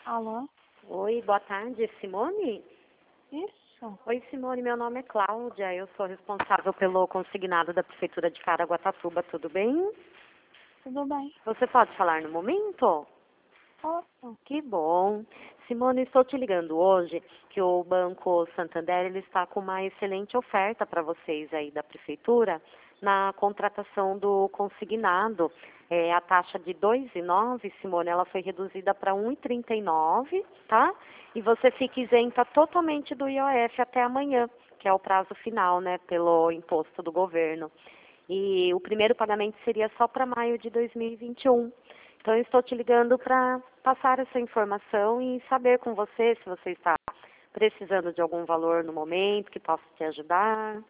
Alô? Oi, boa tarde, Simone? Isso? Oi, Simone, meu nome é Cláudia, eu sou responsável pelo consignado da Prefeitura de Caraguatatuba, tudo bem? Tudo bem? Você pode falar no momento? Posso? Que bom. Simone, estou te ligando hoje que o Banco Santander ele está com uma excelente oferta para vocês aí da Prefeitura na contratação do consignado. A taxa de 2,9, Simone, ela foi reduzida para 1,39, tá? E você fica isenta totalmente do IOF até amanhã, que é o prazo final, né, pelo imposto do governo. E o primeiro pagamento seria só para maio de 2021. Então, eu estou te ligando para passar essa informação e saber com você se você está precisando de algum valor no momento que possa te ajudar.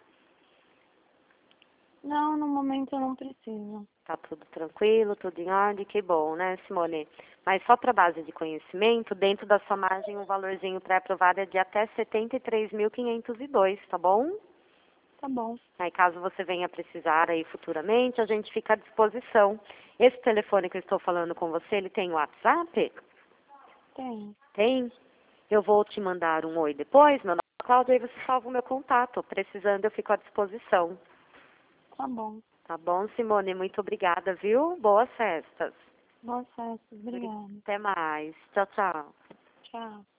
Não, no momento eu não preciso. Tá tudo tranquilo, tudo em ordem, que bom, né, Simone? Mas só para base de conhecimento, dentro da sua margem, o valorzinho pré-aprovado é de até 73.502, tá bom? Tá bom. Aí, caso você venha precisar aí futuramente, a gente fica à disposição. Esse telefone que eu estou falando com você, ele tem WhatsApp? Tem. Tem? Eu vou te mandar um oi depois, meu nome é Cláudia, aí você salva o meu contato. Precisando, eu fico à disposição. Tá bom. Tá bom, Simone? Muito obrigada, viu? Boas festas. Boa festa. Obrigada. Até mais. Tchau, tchau. Tchau.